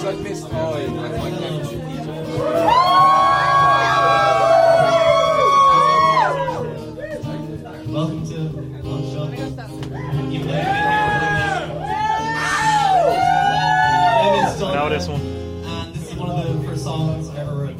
got missed. Welcome to Long Shot. You may have been here for the next. My name is Don. Now this one. And this is one of the first songs I ever wrote.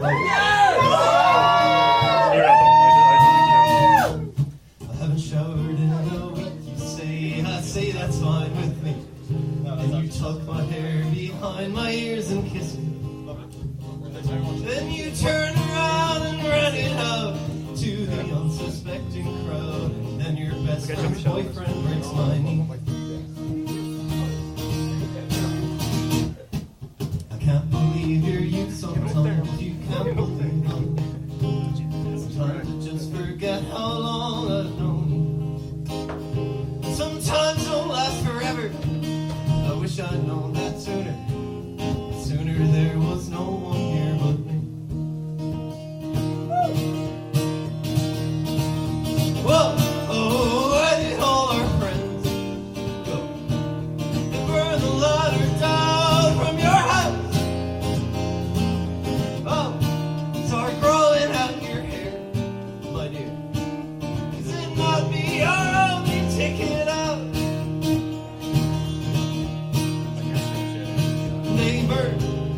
I haven't showered in a week. You say, I say that's fine with me. And you tuck my hair behind my ears and kiss me. Then you turn around and run it out to the unsuspecting crowd. And then your best friend's boyfriend breaks my knee. I can't believe you're you sometimes. You can't believe I'm. Sometimes I just forget how long I've known you. Sometimes don't last forever. I wish I'd known that sooner. Sooner there was no one here but me. Whoa, oh, where did all our friends go? They burned the ladder down from your house. Oh, start growing out your hair, my dear. Is it not me your only ticket out? Neighbor,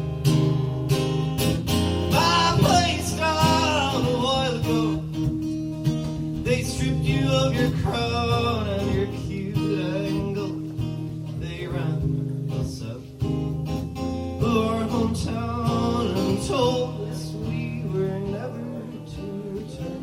my place down a while ago. They stripped you of your crown and your cute angle. They ran us out of our hometown and told us we were never to return.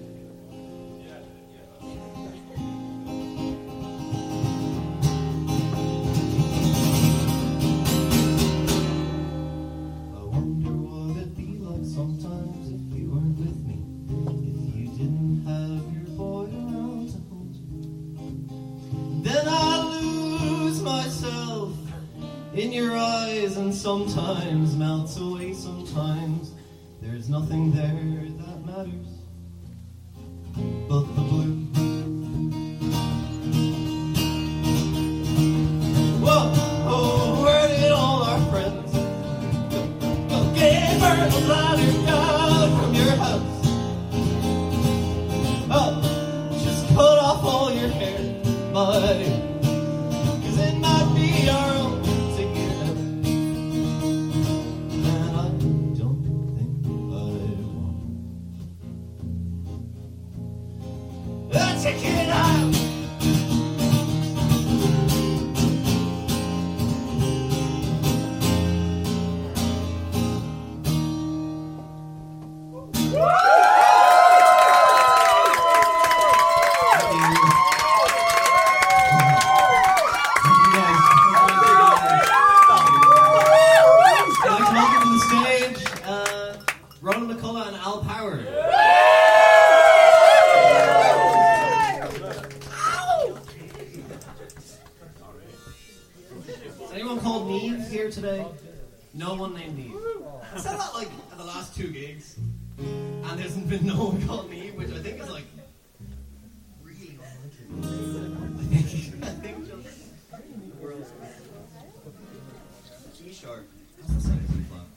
I wonder what it'd be like sometimes if you weren't with me. If you didn't have your boy around to hold you. Then I lose myself in your eyes and sometimes melts away sometimes. There's nothing there that matters but the blue. Whoa, oh, where did all our friends go? Gave her the ladder down from your house. Oh, just cut off all your hair, buddy. 'Cause it might be our own ticket out. And I don't think I want a ticket out. Ron McCullough and Al Power. Is anyone called Neve here today? No one named Neve. I said that like at the last two gigs, and there's been no one called Neve, which I think is like really unlucky. I think just G sharp. That's the same as B flat.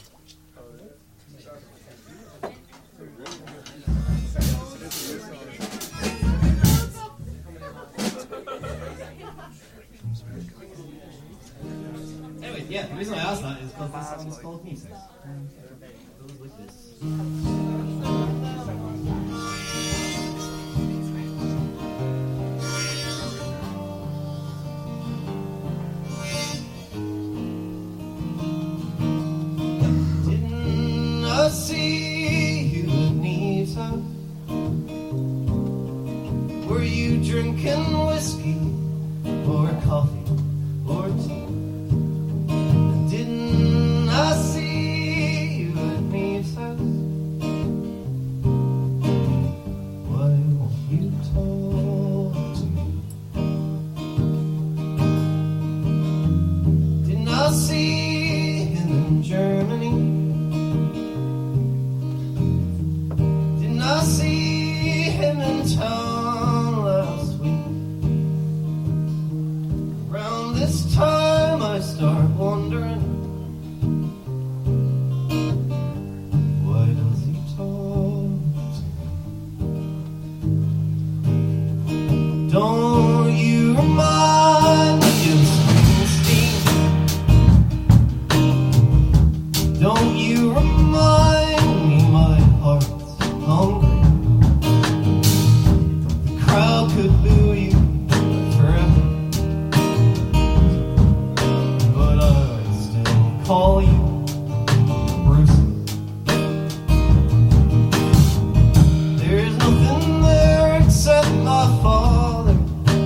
Anyway, yeah, the reason I asked that is because this song is called Music. It goes like this. Didn't I see you at Neve's house? Were you drinking whiskey or coffee or tea? Didn't I see you at Neve's house? Why won't you talk to me? Didn't I see him in Germany? Didn't I see him in town last week? Round Don't you remind me of Springsteen? Don't you remind me my heart's hungry? The crowd could boo you forever, but I'd still call you Bruce. There's nothing there except my father.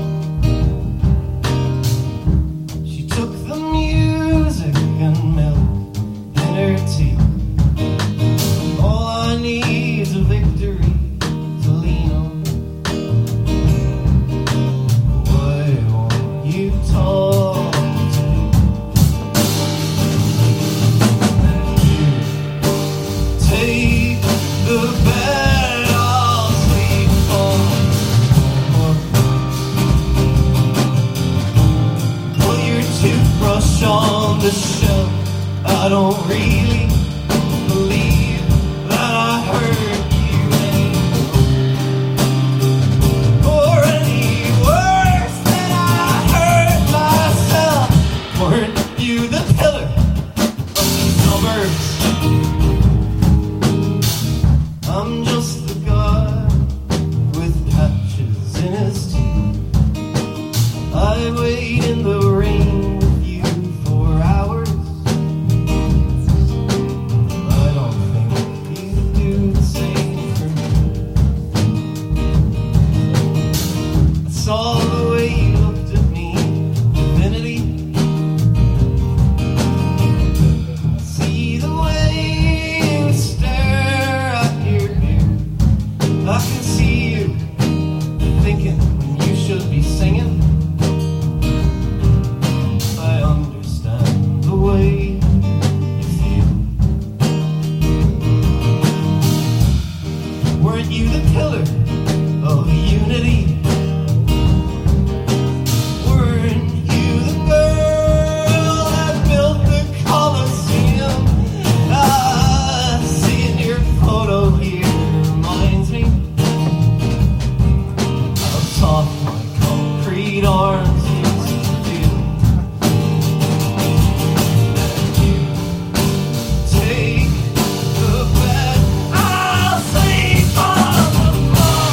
She took the music and milk in her tea. All I need is a victory to lean on. Why won't you talk to me? Take the bed I'll sleep on. Put your toothbrush on the shelf. I don't really believe that I hurt you anymore, or any worse than I hurt myself. Weren't you the pillar of the suburbs? I'm just the guy with patches in his teeth. I wait in the rain with you for hours. I don't think you do the same for me. I saw the way you looked at me, divinity. See the way you stare at your hair. I can see you thinking when you should be singing. I understand the way you feel. Weren't you the pillar of unity? Weren't you the girl that built the Colosseum? Seeing your photo here reminds me how soft my concrete arms used to feel. And you take the bed I'll sleep on the floor.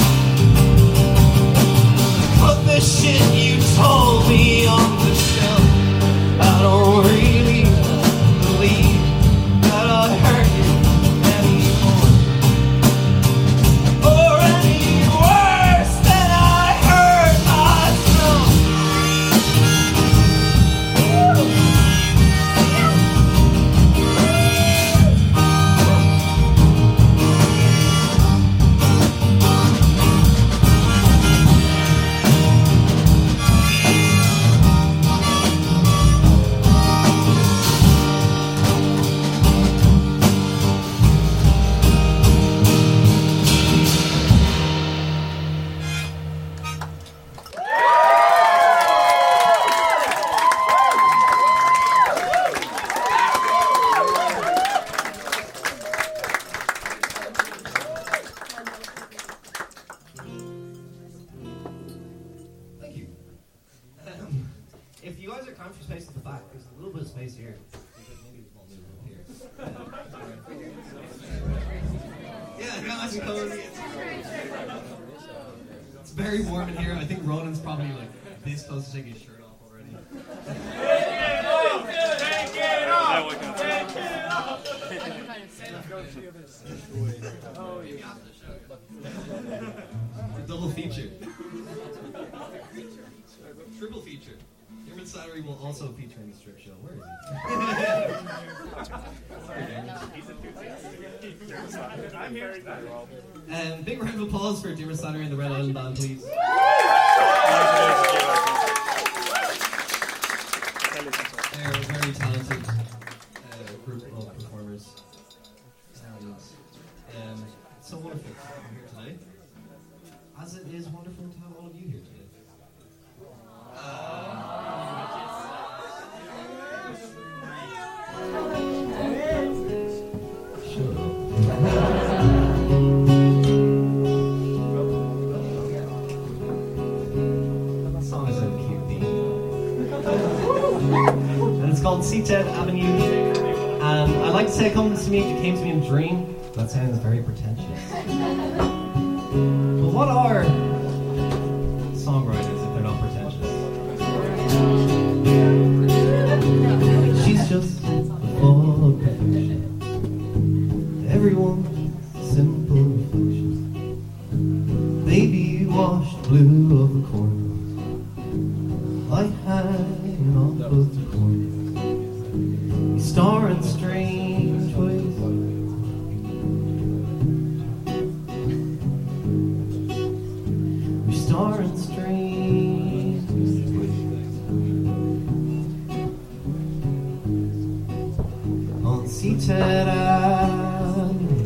Put the shit you told me on the shelf. I don't really believe that I hurt you anymore, or any worse than I hurt myself. Thank you. If you guys are comfy space at the back, there's a little bit of space here. Maybe we'll move over here. Yeah, nice and cozy. It's very warm in here. I think Ronan's probably like this close to taking his shirt off already. Double feature. Triple feature. Dermot Slattery will also feature in the strip show. Where is he? I'm here. And big round of applause for Dermot Slattery and the Red Island Band, please. They're a very talented group of performers. And it's so wonderful to have you here tonight, as it is wonderful to have all of you here today. called Seated Avenue. And I'd like to say come to me if it came to me in a dream. That sounds very pretentious. But what are songwriters if they're not pretentious? She's just full of perfection. Everyone's simple reflection. Baby washed blue of the corners, light hanging off of the corners. We star in strange ways. We star in strange ways. On Seated Avenue.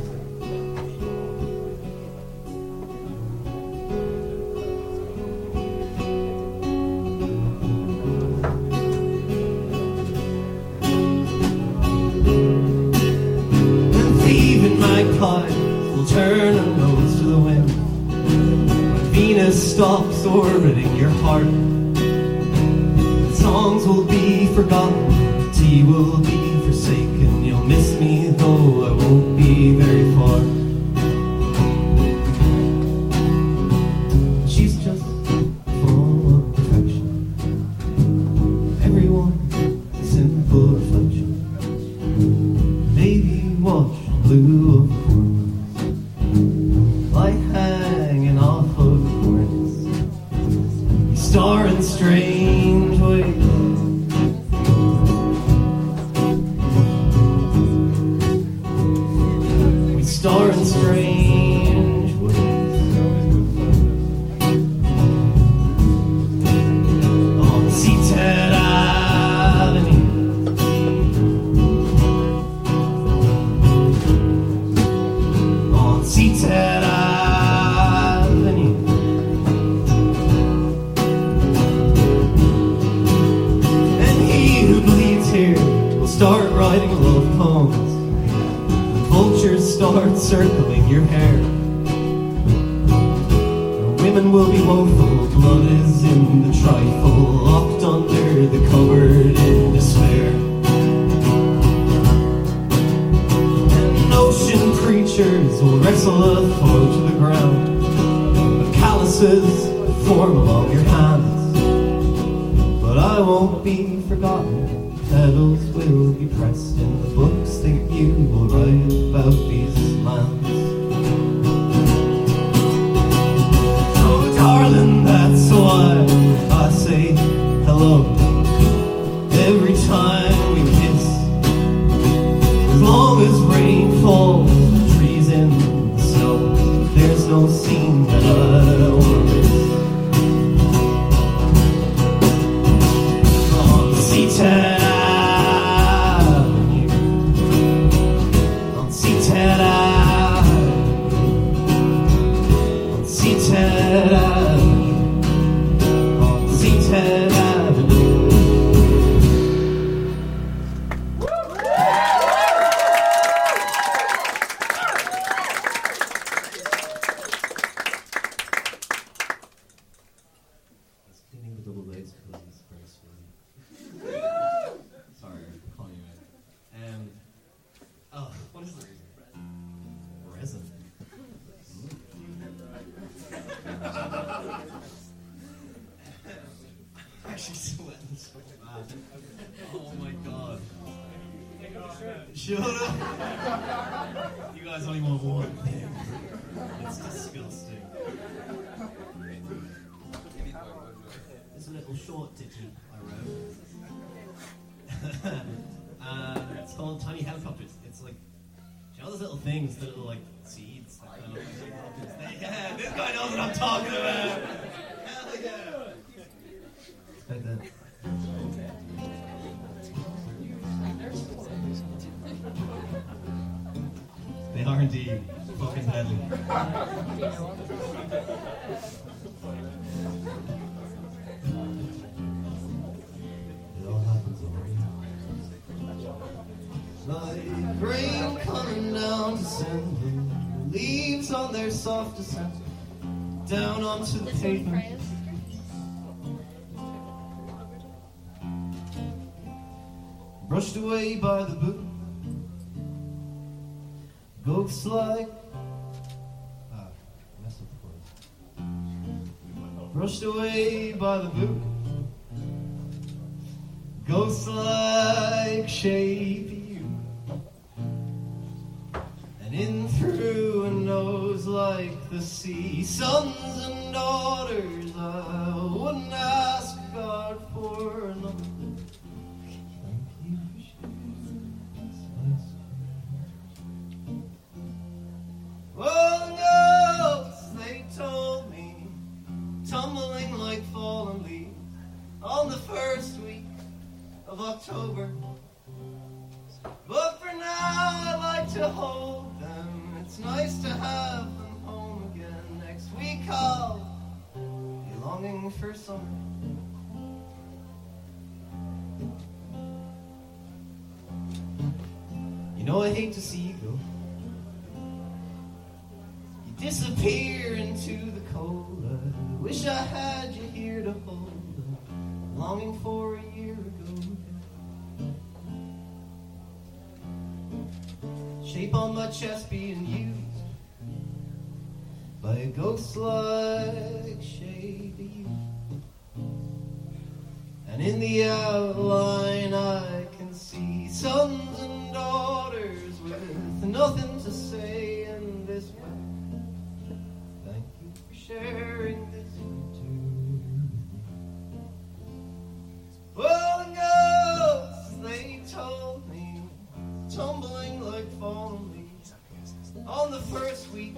Will turn our nose to the wind when Venus stops orbiting your heart. The songs will be forgotten, tea will be forsaken. You'll miss me though I won't be very far. She's just full of perfection. Everyone's a simple reflection. Baby wash blue of hanging off of the corners. We star in strange ways. We star in strange ways. On Seated Avenue. On Seated Avenue. Start writing love poems. Vultures start circling your hair. Women will be woeful. Blood is in the trifle, locked under the cupboard in despair. And ocean creatures will wrestle a foe to the ground. The calluses form along your hands. But I won't be forgotten. Petals will be pressed in the books that you will write about these lands. Oh, darling, that's why I say hello every time we kiss. As long as rain falls, trees in the snow, there's no scene that I won't miss. On Seated actually sweating so bad. Oh my god. Shut up. You guys only want one thing. It's disgusting. This little short ditty I wrote. It's called Tiny Helicopters. It's like, do you know those little things, the little like seeds? That kind of like, yeah, this guy knows what I'm talking about. Hell yeah. Like that. They are indeed fucking deadly. It all happens over. Like rain coming down December, leaves on their soft descent down onto the pavement. brushed away by the boot. Ghosts like messed up the chords. Brushed away by the boot. Ghosts like shapey you, and in through a nose like the sea. Sons and daughters, I wouldn't ask God for another. Well, ghosts, they told me, tumbling like fallen leaves on the first week of October. But for now, I like to hold them. It's nice to have them home again. Next week, I'll be longing for summer. You know, I hate to see you go. You disappear into the cold. I wish I had you here to hold. Longing for a year ago. Shape on my chest being used by a ghost like shade of you. And in the outline I can see sons and daughters with nothing to say in this way. Thank you for sharing this winter. Well, the ghosts, they told me, tumbling like fallen leaves on the first week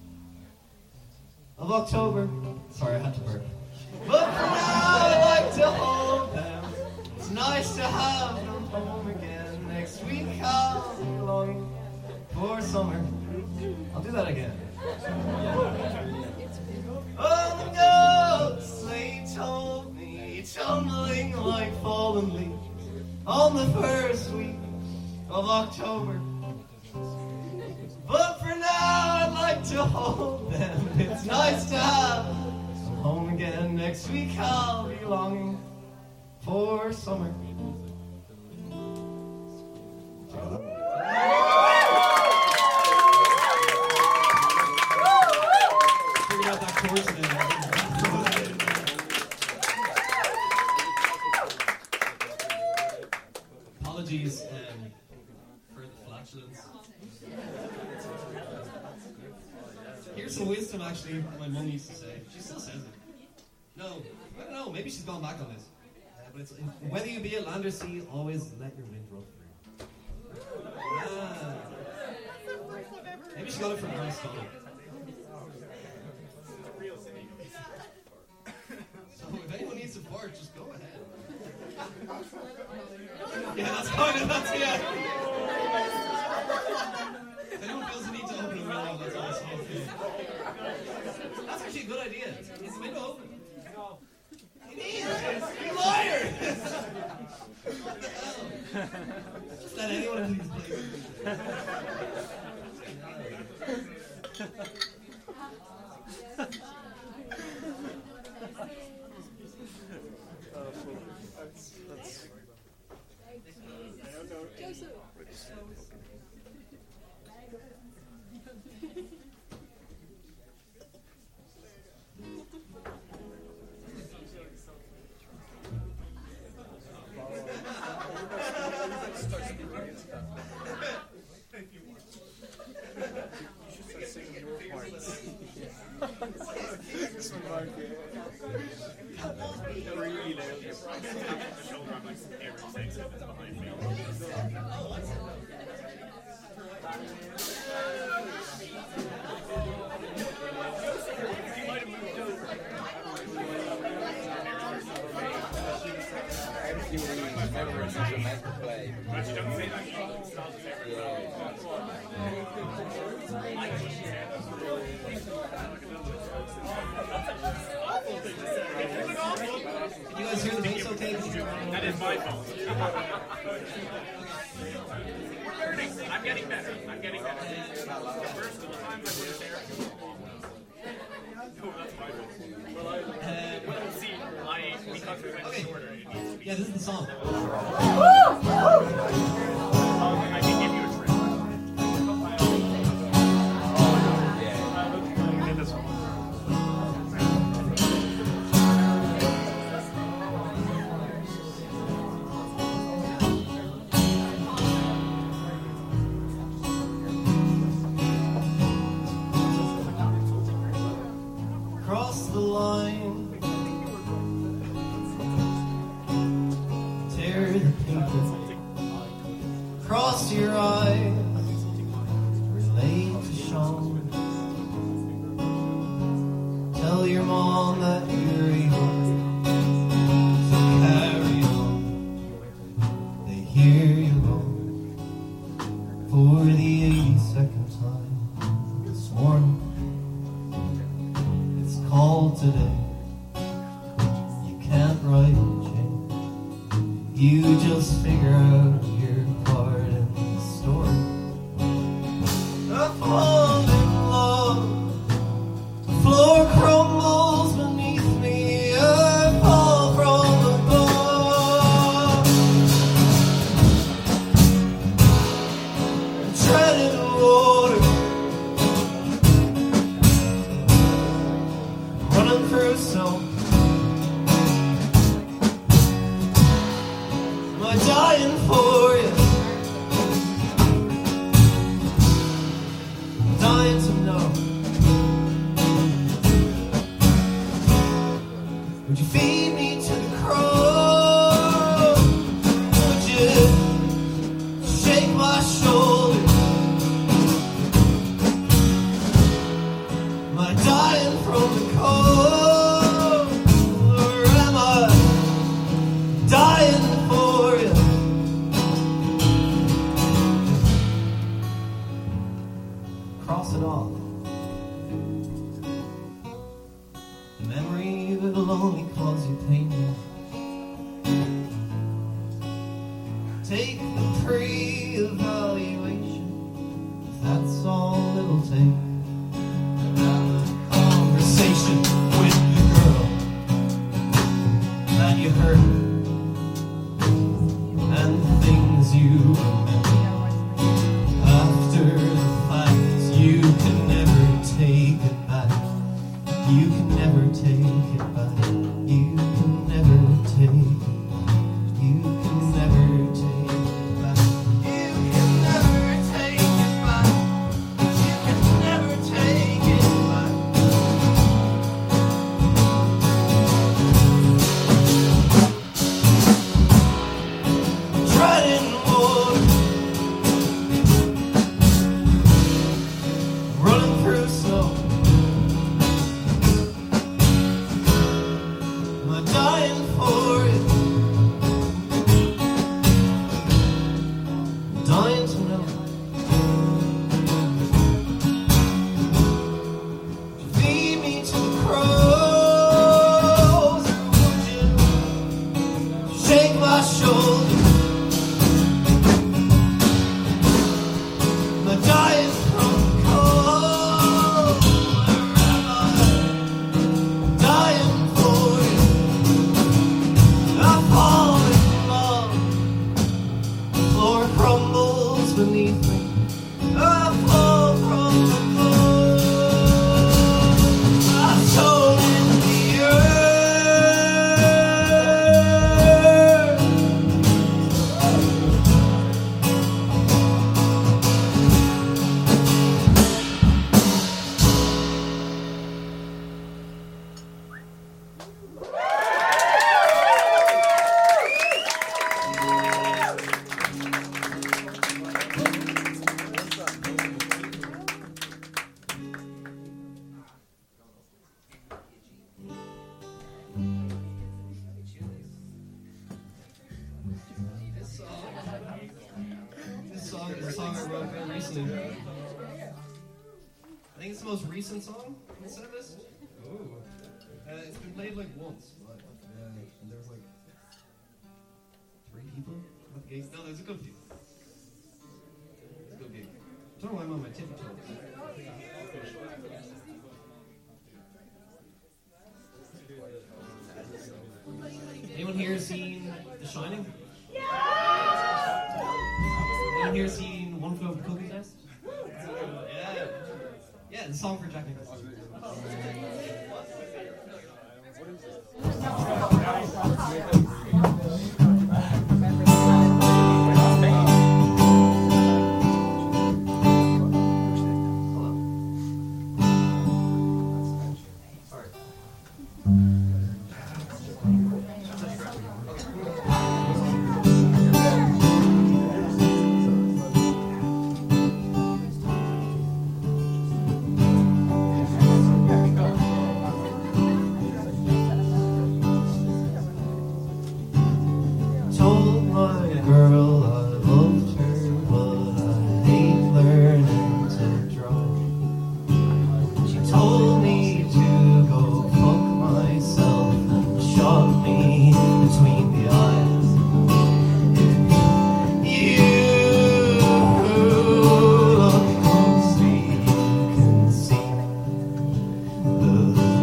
of October. Sorry, I had to burp. But for now, I like to hold them. It's nice to have them home again. Next week, I'll be longing for summer. I'll do that again. Oh, the ghosts, they told me, tumbling like fallen leaves on the first week of October. But for now, I'd like to hold them. It's nice to have them home again. Next week, I'll be longing for summer. Figured out that chorus today. Apologies for the flatulence. Here's some wisdom, actually, my mum used to say. She still says it. No, I don't know, maybe she's gone back on this. But it's, whether you be a land or sea, always let your wind roll through. Maybe she got it from Aristotle. So if anyone needs support, just go ahead. Yeah, that's kind of, yeah. If anyone feels the need to open a window, that's awesome. That's actually a good idea. Is the window open? It is! You liar! What the hell? Just let anyone in these places. Can you guys hear the bass okay? That is my fault. We're learning. I'm getting better. First of the times I put it there. No, that's my fault. Well, see, because we went shorter, it needs to be Yeah, this is the song. I can give you a drink. Get this one. Cross the line, tear the paper, cross your eyes, relate to Sean. Tell your mom that you're able to carry on. They hear you wrong for the 82nd time this morning. Call today. You can't write a check. You just figure out your part in the story. I fall in love. The floor crumbles beneath me. I fall from above. I'm treading water. Running through snow. Am I dying for you? I'm dying to know. Would you feed me to the crow? Would you shake my shoulder? Am I dying from the cold, or am I dying for you? Cross it off. The memory of it will only cause you pain now. Take the pre-evaluation, if that's all it'll take. Conversation with the girl that you heard, and things you remember after the fact. You can never take it back. You can never take it back. You can never take it back. You can never take it back. You can never take it back. You can never take it back. Treading water, running through snow. Am I dying for you? Dying to know. Feed me to the crows, or would you shake my shoulder? Am I dying from the cold, or am I dying for you? I fall in love. The floor crumbles beneath me. I fall from the cold. I'm sold in the earth. This song is a song I wrote very recently. I think it's the most recent song on the set list. It's been played like once, but and there's like 3 people at the gig. No, there's a good few. It's a good gig. I don't know why I'm on my tippy toes. Anyone here seen The Shining? Anyone here seen One Flew Over the Cuckoo's Nest? Yeah. Yeah, the song for Jack Nicholson. Told my girl I loved her, but I hate learning to drive. She told me to go fuck myself and shot me between the eyes. You look closely, you can see the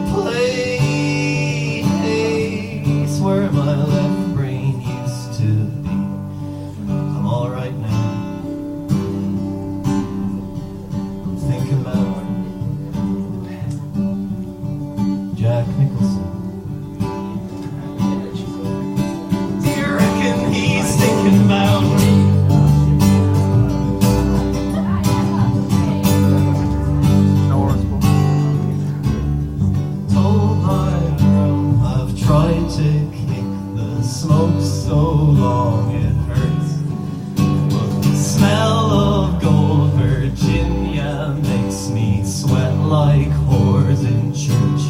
place where my left brain used to be. I'm alright now. I'm thinking about Jack Nicholson. Do you reckon he's thinking about me? Told my girl I've tried to kick the smoke so long it hurts. But the smell of gold Virginia makes me sweat like whores in church.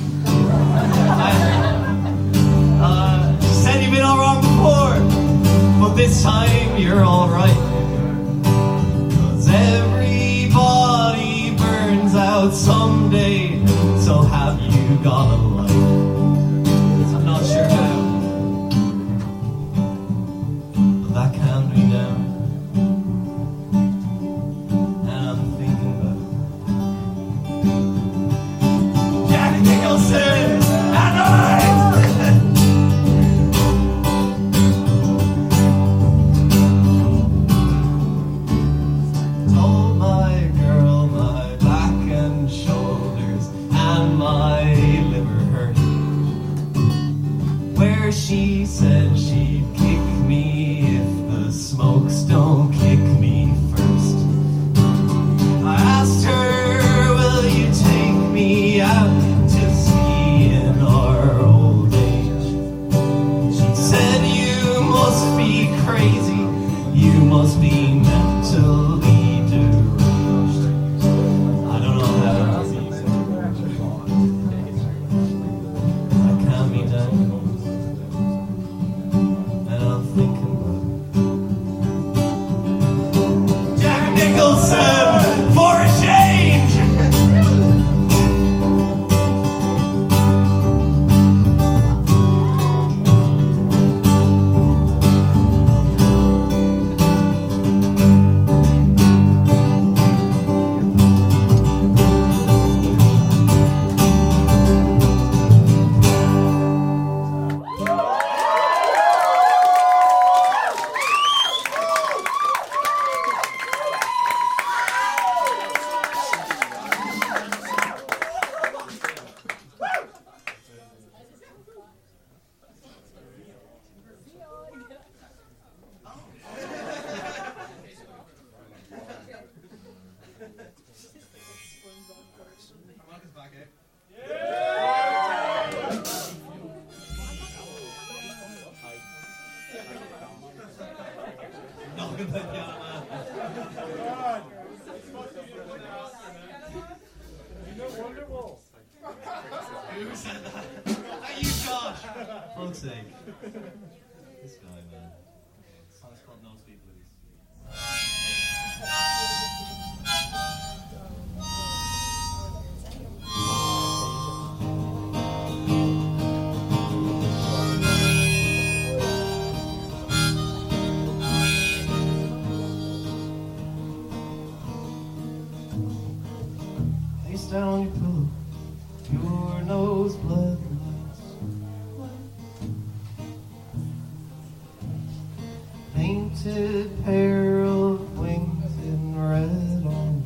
She said you've been all wrong before, but this time you're alright. 'Cause everybody burns out someday, so have you got a life? I'm not sure how, but that calmed me down. And I'm thinking about Jack Nicholson and I. Told my girl my back and shoulders and my liver hurt. Where she said she'd kick me if the smokes don't kick me first. I asked her, will you take me out to sea in our old age? She said, you must be crazy, you must be mentally deranged. I don't know how to be. That calmed me down. And I'm thinking about Jack Nicholson for a change. Who said that? Are you Josh? For fuck's sake. This guy, man. This song's called No Speed Blues. Face down on your pillow, your nose blood. painted pair of wings in red on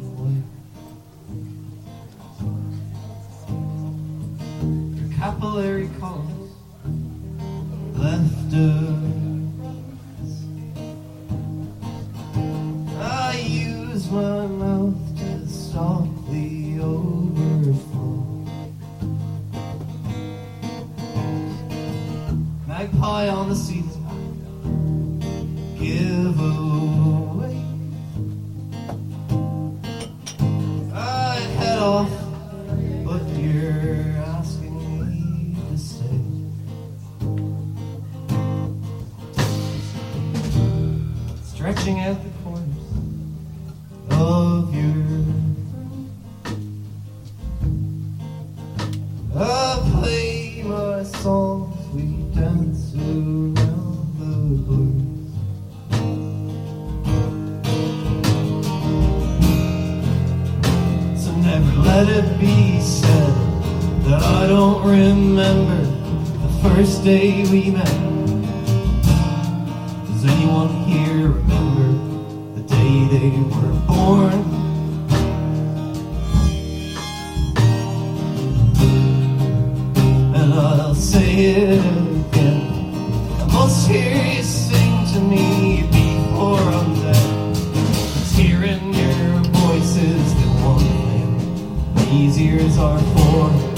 white. Your capillary colors left I use my mouth to stop the overflow. Magpie on the seat, give away. I head off, but you're asking me to stay. Stretching out the corners of your I play my songs, we dance around the blues. So never let it be said that I don't remember the first day we met. Does anyone here remember the day they were born? And I'll say it again, the most serious thing to me before I'm dead is hearing your voice is the one thing these ears are for.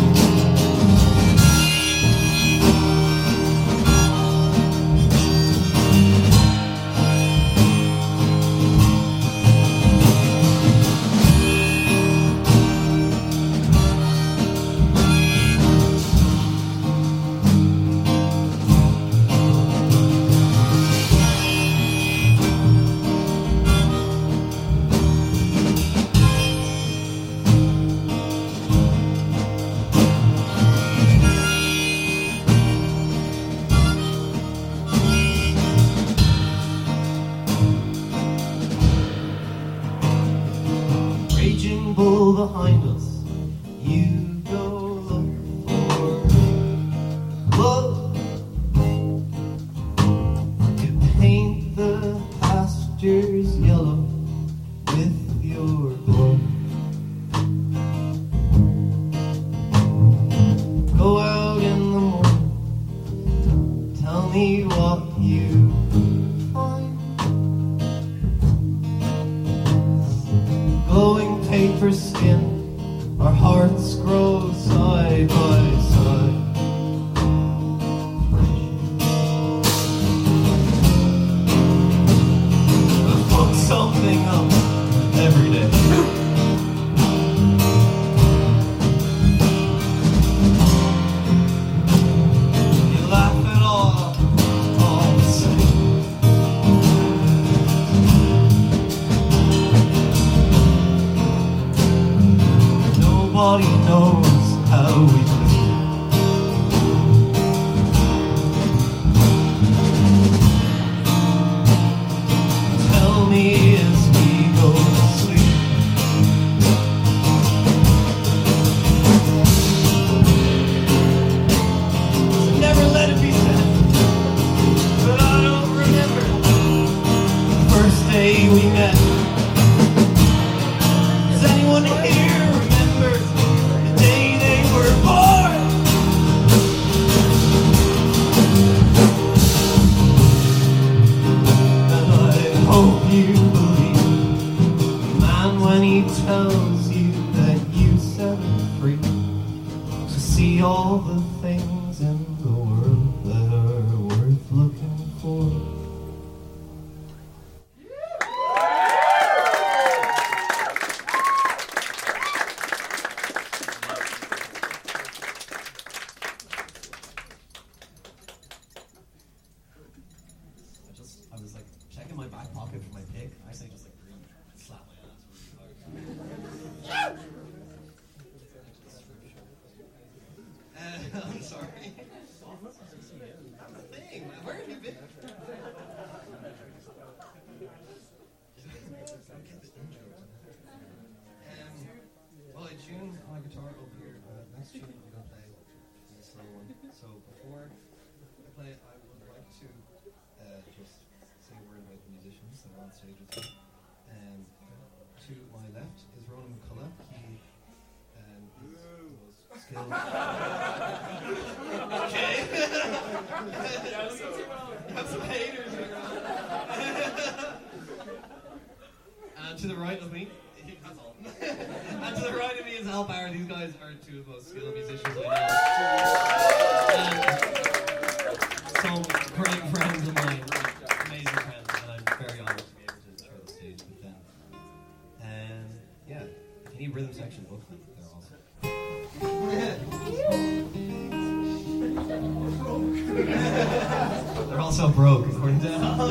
Raging bull behind us, you go look for love. You paint the pastures yellow with your glove. Go out in the morning, tell me what you find. Glowing paper skin, our hearts grow side by side. I fuck something up every day. You laugh it all the same. Nobody knows how we play. Tell me as we go to sleep. Never let it be said that I don't remember the first day we met. Does anyone here remember the day they were born? And I hope you believe a man when he tells you that you set him free to see all the things in the world that are worth looking for. I was like checking my back pocket for my pick. I say just like slap my ass. I'm sorry. I'm a thing. Where have you been? Well, I tuned my guitar over here. Next tune I'm gonna play is a slow one. So before I play it, I would like to just say a word stage with me. To my left is Ronan McCullough. He is the most skilled. Okay. Have some haters. And to the right of me, that's all. And to the right of me is Al Barr. These guys are two of the most skilled musicians I know. Some great friends of mine, amazing friends, and I'm very honoured to be able to share the stage with them. And yeah, if you need rhythm section, book them. They're awesome. They're also broke, according to Al.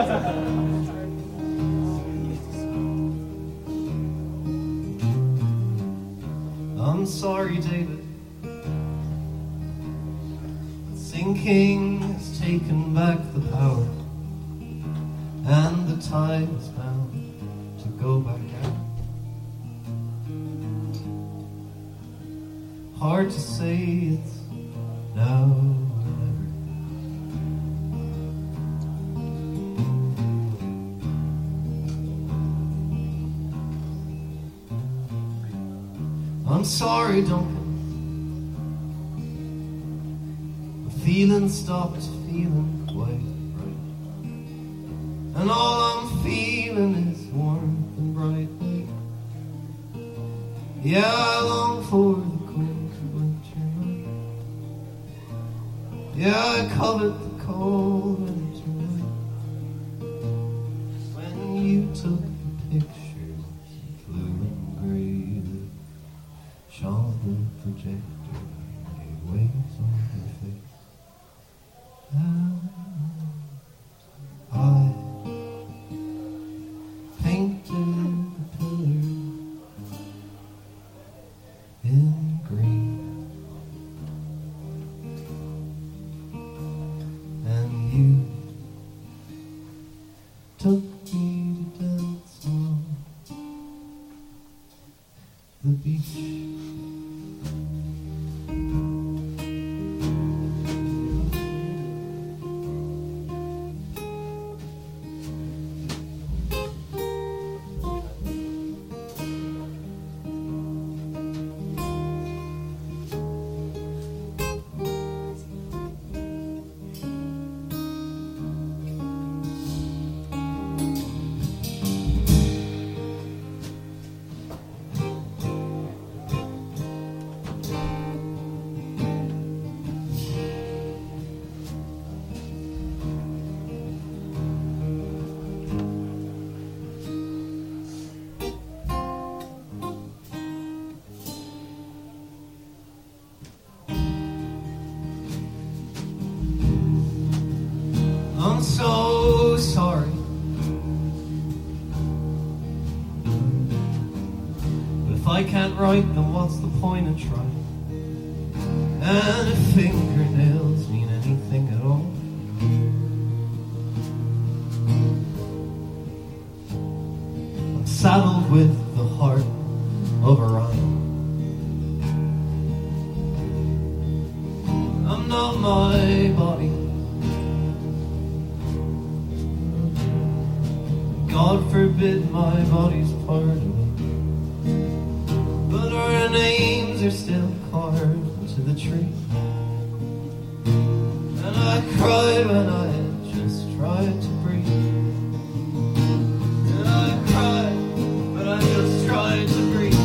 I'm sorry, David. Sinking has taken back the power, and the tide is bound to go back out. Hard to say it's now or never. I'm sorry, Duncan. The feeling stopped feeling quite right, and all I'm feeling is warm and bright. Yeah, I long for the cold winter night. Yeah, I covet the cold winter night when you took the pictures blue and grey that shone the projector gave waves on her face. And I painted the pillar in green, and you took me to dance on the beach. I'm so sorry, but if I can't write, then what's the point of trying? And if fingernails mean anything at all, I'm saddled with the heart of Orion. I'm not my body. God forbid my body's part of me, but our names are still carved into the tree. And I cried when I just tried to breathe. And I cried when I just tried to breathe.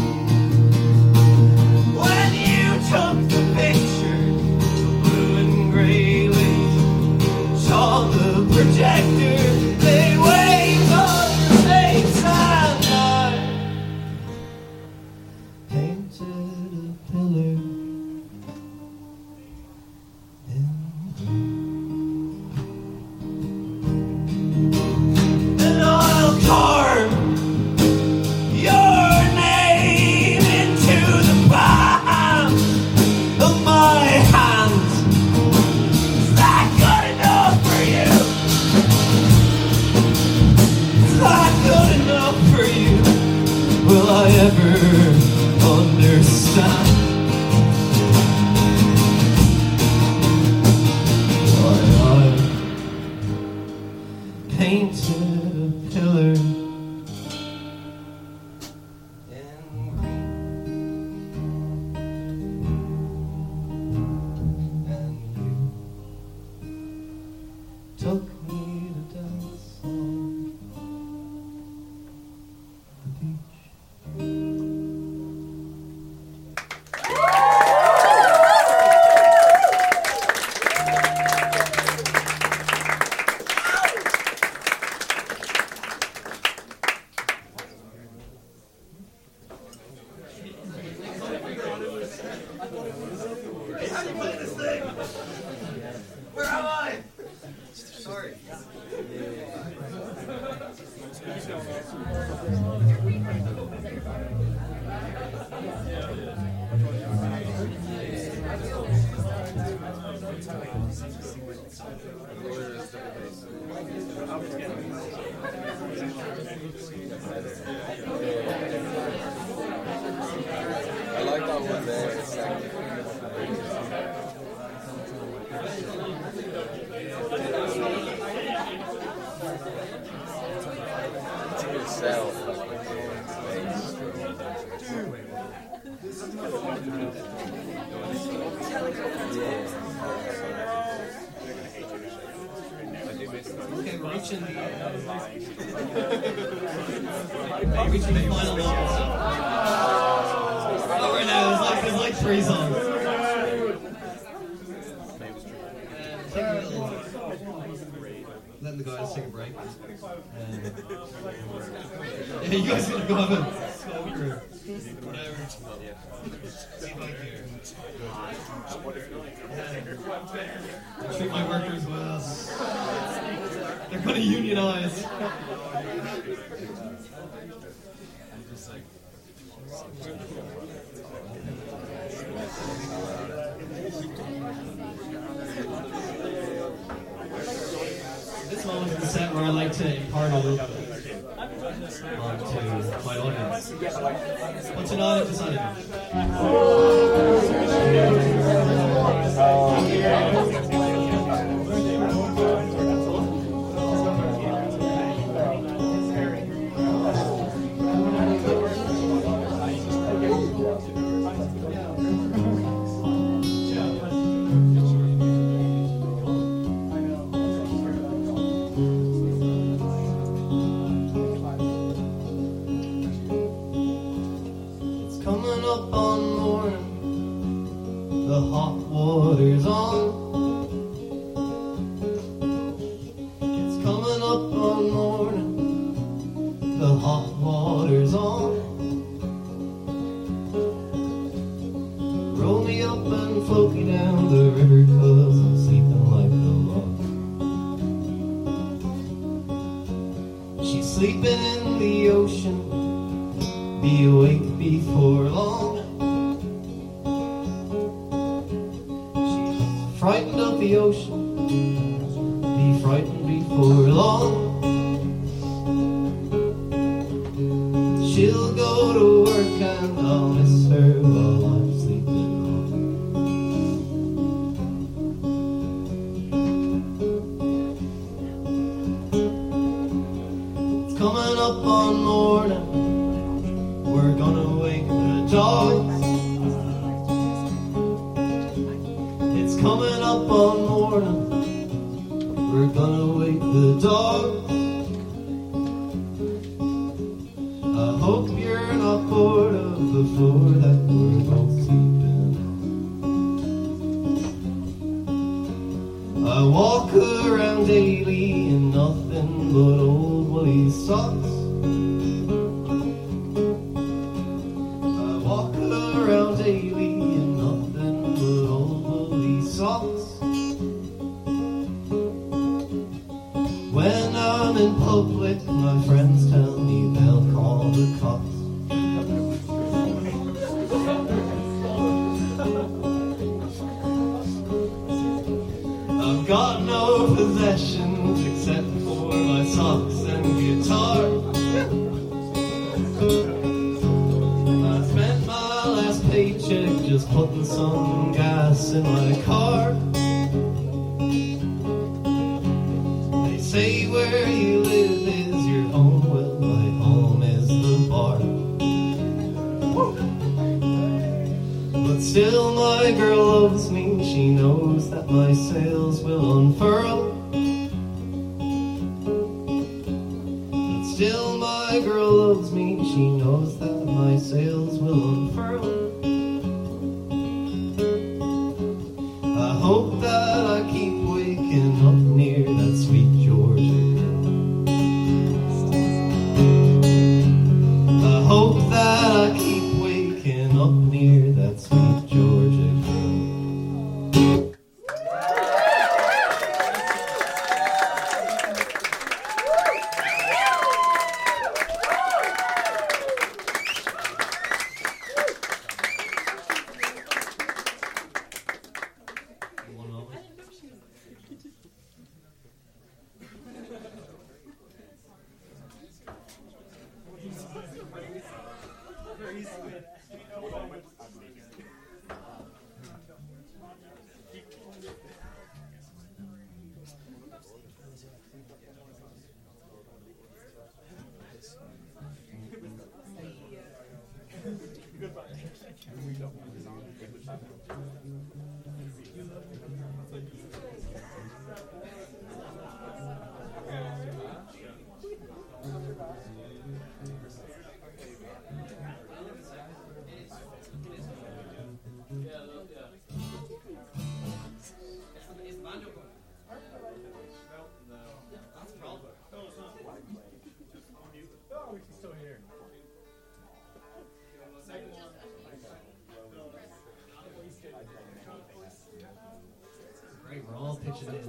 When you took the picture, the blue and gray waves, saw the projector, they waved on your face, and I painted a pillar in green. And I'll carve your name into the palm of my hands. Is that good enough for you? Is that good enough for you? Will I ever understand why I painted a pillar took me to dance on the beach. I like that one there. It's like to yourself. Okay, we're reaching the final moments. Oh, right now, there's like 3 songs. Letting the guys take a break. Yeah, you guys gonna go have a smoke or whatever. I treat my workers well. They're gonna unionize. This moment is the set where I like to impart a little bit onto my audience. What's an audience decided? Coming up on morning, the hot water's on. It's coming up on morning, the hot water's on. Roll me up and float me down the river, 'cause I'm sleeping like a log. She's sleeping in the ocean, be awake before long. She's frightened of the ocean, be frightened before long. She'll go to work and I'll miss her while I'm sleeping on. It's coming up on morning, we're gonna wake the dogs. It's coming up on morning, we're gonna wake the dogs. I hope you're not bored of the floor that we're both sleeping on. I walk around daily in nothing but old woolly socks. Around daily in nothing but old woolly socks. When I'm in public, my friends tell me they'll call the cops. I've got no possessions except for my socks and guitar. Paycheck just putting some gas in my car. They say where you live is your home, well my home is the bar. But still my girl loves me, she knows that my sails will unfurl. she knows that my sails will unfurl. I hope that I keep waking up near that sweet Georgia girl. I hope that I keep waking up near that sweet Georgia girl. Great, we're all pitching in.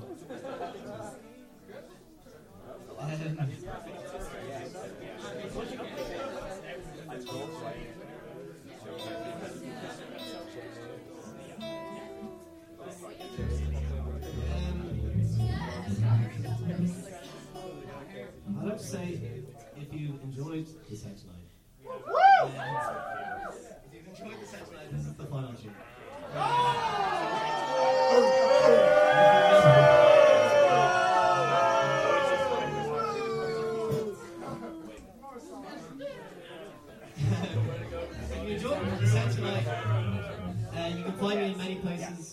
I'd have to say, if you enjoyed the set tonight, if you've enjoyed the set tonight, this is the final tune. If you enjoyed the set tonight, you can find me in many places.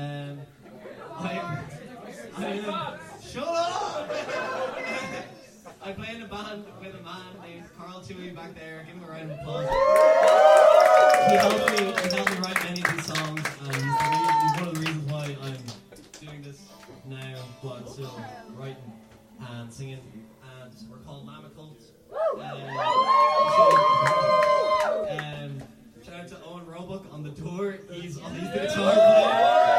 Shut up! I play in a band with a man named Carl Tui back there. Give him a round of applause. He helped me write many of these songs, and he's one of the reasons why I'm doing this now, but I'm still writing and singing. And we're called Mama Cult. Shout out to Owen Roebuck on the tour. He's the guitar player.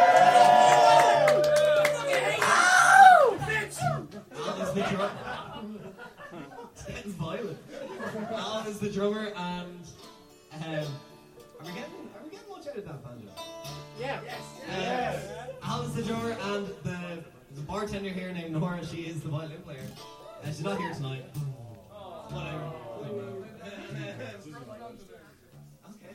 Al is the drummer. It's getting violent. Al is the drummer, and are we getting much out of that banjo? Yeah. Al is the drummer, and there's a bartender here named Nora. She is the violin player. She's not here tonight. Whatever. Okay.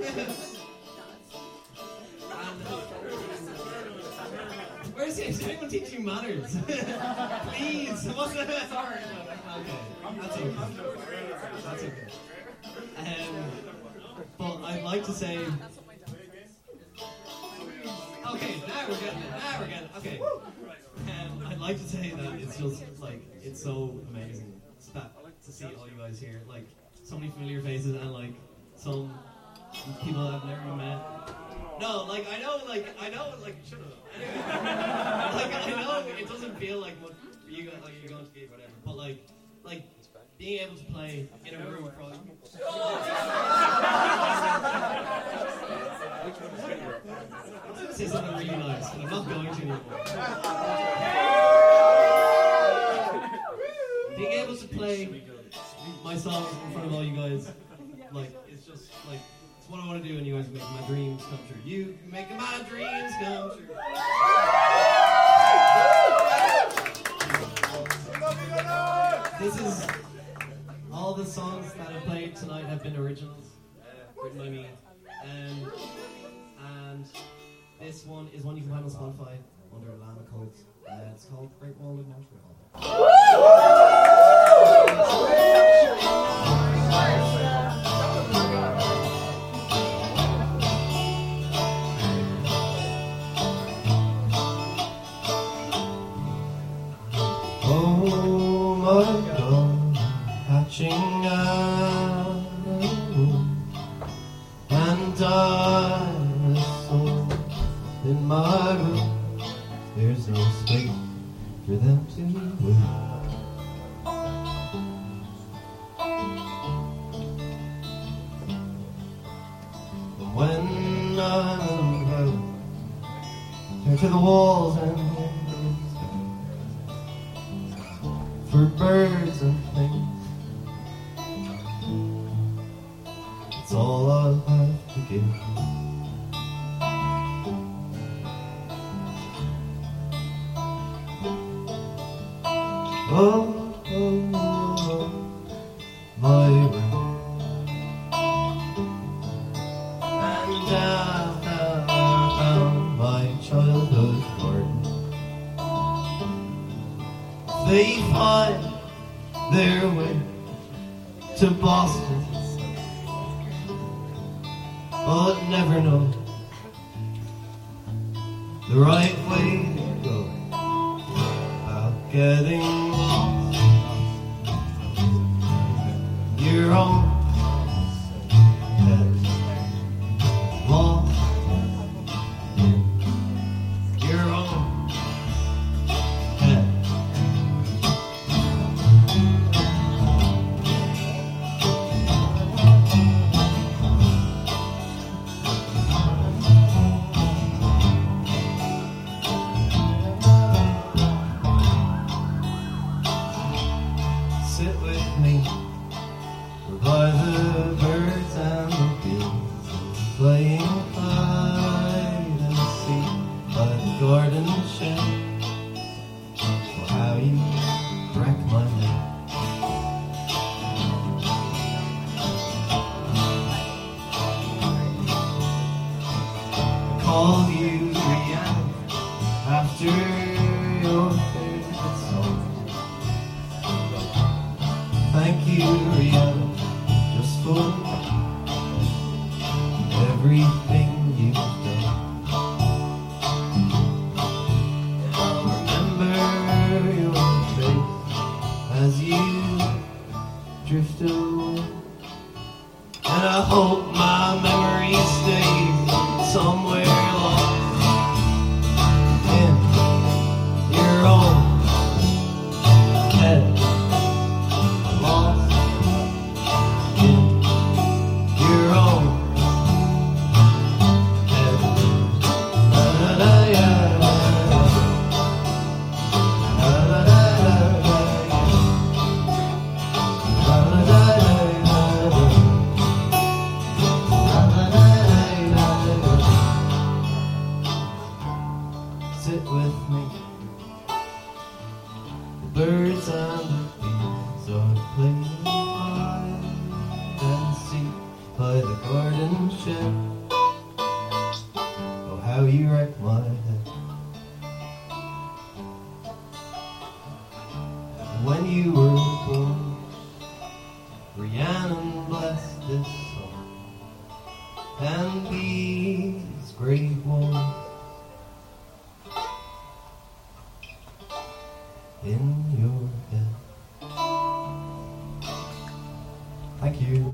Where's he? Did anyone teach you manners? Please. What's that? Sorry. Okay. That's okay. But I'd like to say. Okay, now we're getting it. Okay. I'd like to say that it's just like it's so amazing to see all you guys here. Like so many familiar faces and like some people I've never met. No, like I know, shut up. Anyway, like I know it doesn't feel like what you guys, like you're going to gig, whatever. But like being able to play in a room for. I'm going to say something really nice, but I'm not going to anymore. Being able to play my songs in front of all you guys, like it's just like. What I want to do, and you guys make my dreams come true. You make my dreams come true. This is all the songs that I played tonight have been originals, written by me, and this one is one you can find on Spotify under Lama Cult. It's called Great Wall of Montreal. Oh my God, catching up. I'm alone in my room, there's no space for them to win. And when I'm out, turn to the walls and windows for birds and things. It's all I have to give. Oh, oh, oh, my room. And down my childhood garden. They find their way to Boston, but never know the right way to go about getting lost. Your own head lost. Your own head. Sit with me by the birds and the bees, playing hide and seek by the garden shed. Oh, how you wreck my neck. I called you Rihanna after your favorite song. Thank you, Rihanna, just for everything you've done. I'll remember your face as you drift away, and I hope my memory stays somewhere lost in your own head. Lost in your own head. La, la, la, yeah. La, la, la, la, la, la, la, la, sit with me. The birds and the bees are playing hide and seek by the garden shed. Oh, how you wreck my head. When you were born, Rhiannon blessed this song and these great walls in your head. Thank you.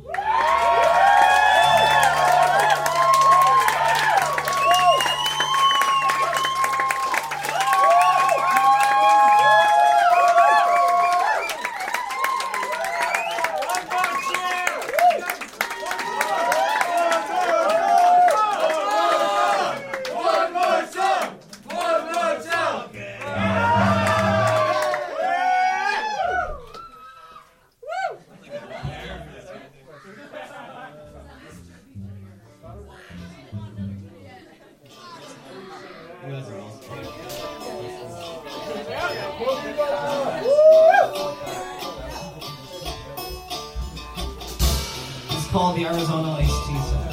It's called the Arizona Iced Tea Set.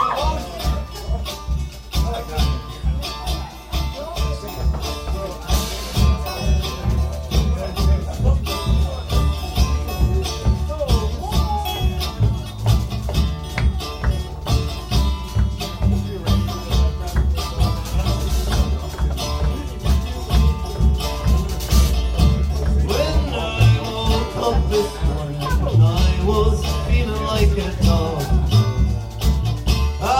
When I woke up this morning, I was feeling like a dog.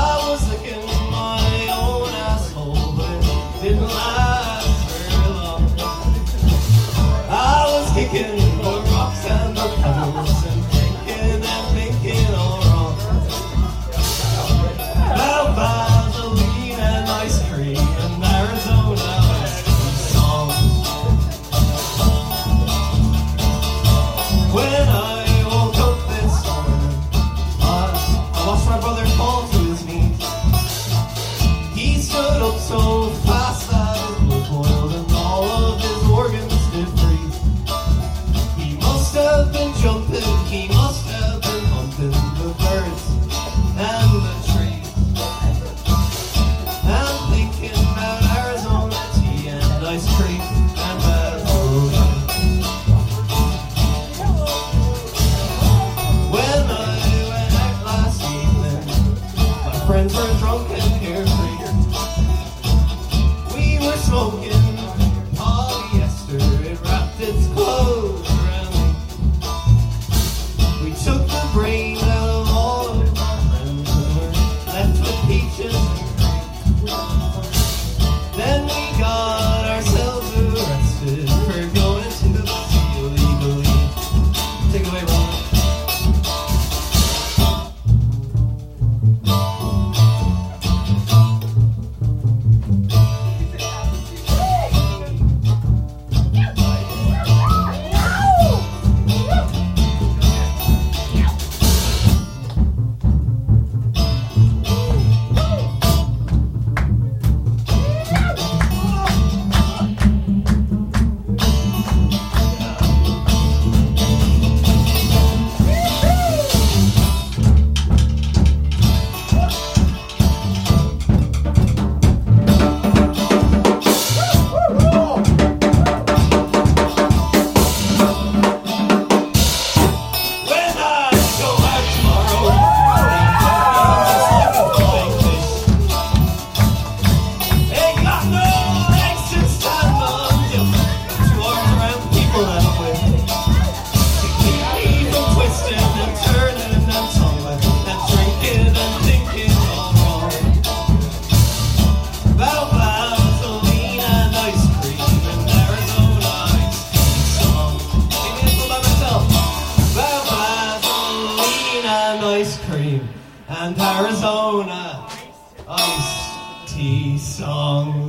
and Arizona iced tea song.